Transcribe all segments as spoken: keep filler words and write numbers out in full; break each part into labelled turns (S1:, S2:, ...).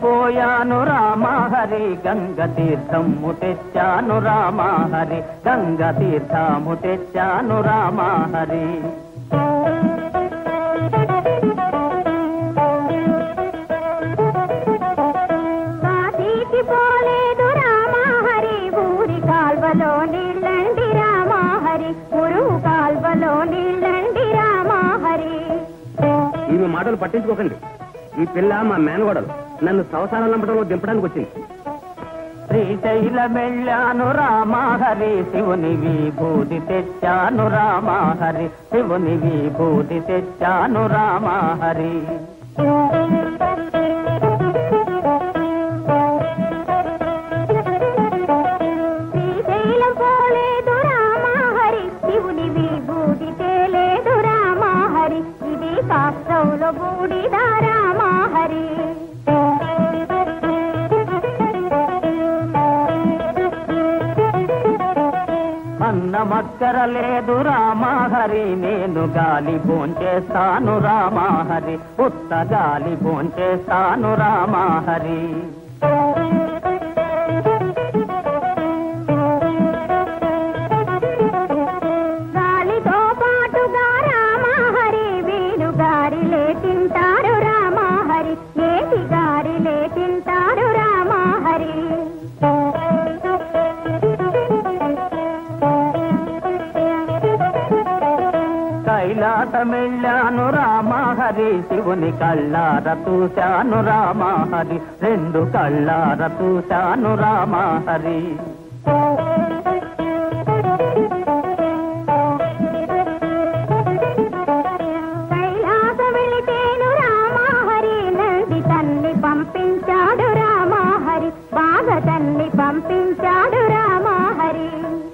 S1: పోయాను రామహరి గంగ తీర్థము తెచ్చాను రామహరి గంగ తీర్థము తెచ్చాను రామహరి
S2: కాశీకి పోలేదు రామహరి ఊరి కాల్వలో నీళ్ళండి రామహరి గురువు కాల్వలో నీళ్ళండి రామహరి.
S3: ఇవి మాటలు పట్టించుకోకండి. ఈ పిల్ల మా మేనగోడలు నన్ను సంసారం నంపడంలో దింపడానికి వచ్చింది.
S1: శ్రీశైలమెళ్ళాను రామహరి శివుని విభూతి తెచ్చాను రామహరి శివుని విభూతి తెచ్చాను రామహరి.
S2: శ్రీశైలం పోలేదు రామహరి శివుని విభూతి తేలేదు రామహరి ఇది కాష్టంలో బూడిద రామహరి.
S1: అన్నమక్కర లేదు రామహరి నేను గాలి భోంచేస్తాను రామహరి ఉత్త గాలి భోంచేస్తాను రామహరి.
S2: గాలితో పాటుగా రామహరి వీరు గారిలే తింటారు రామహరి నేటి గారిలే తింటారు రామహరి.
S1: కైలాసమెళ్ళాను రామహరి శివుని కళ్ళార చూశాను రామహరి రెండు కళ్ళార చూశాను రామహరి.
S2: కైలాస వెళితేను రామహరి నంది తన్ని పంపించాడు రామహరి బాగా తన్ని పంపించాడు రామహరి.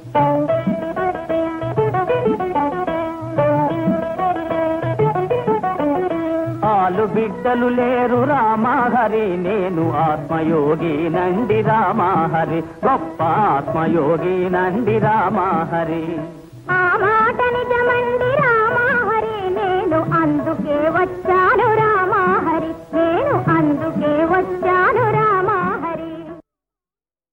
S1: ఆలు బిడ్డలు లేరు రామహరి నేను ఆత్మయోగి నండి రామహరి గొప్ప ఆత్మయోగి నండి రామహరి.
S2: ఆ మాట నిజమండి రామహరి నేను అందుకే వచ్చాను రామహరి నేను అందుకే వచ్చాను.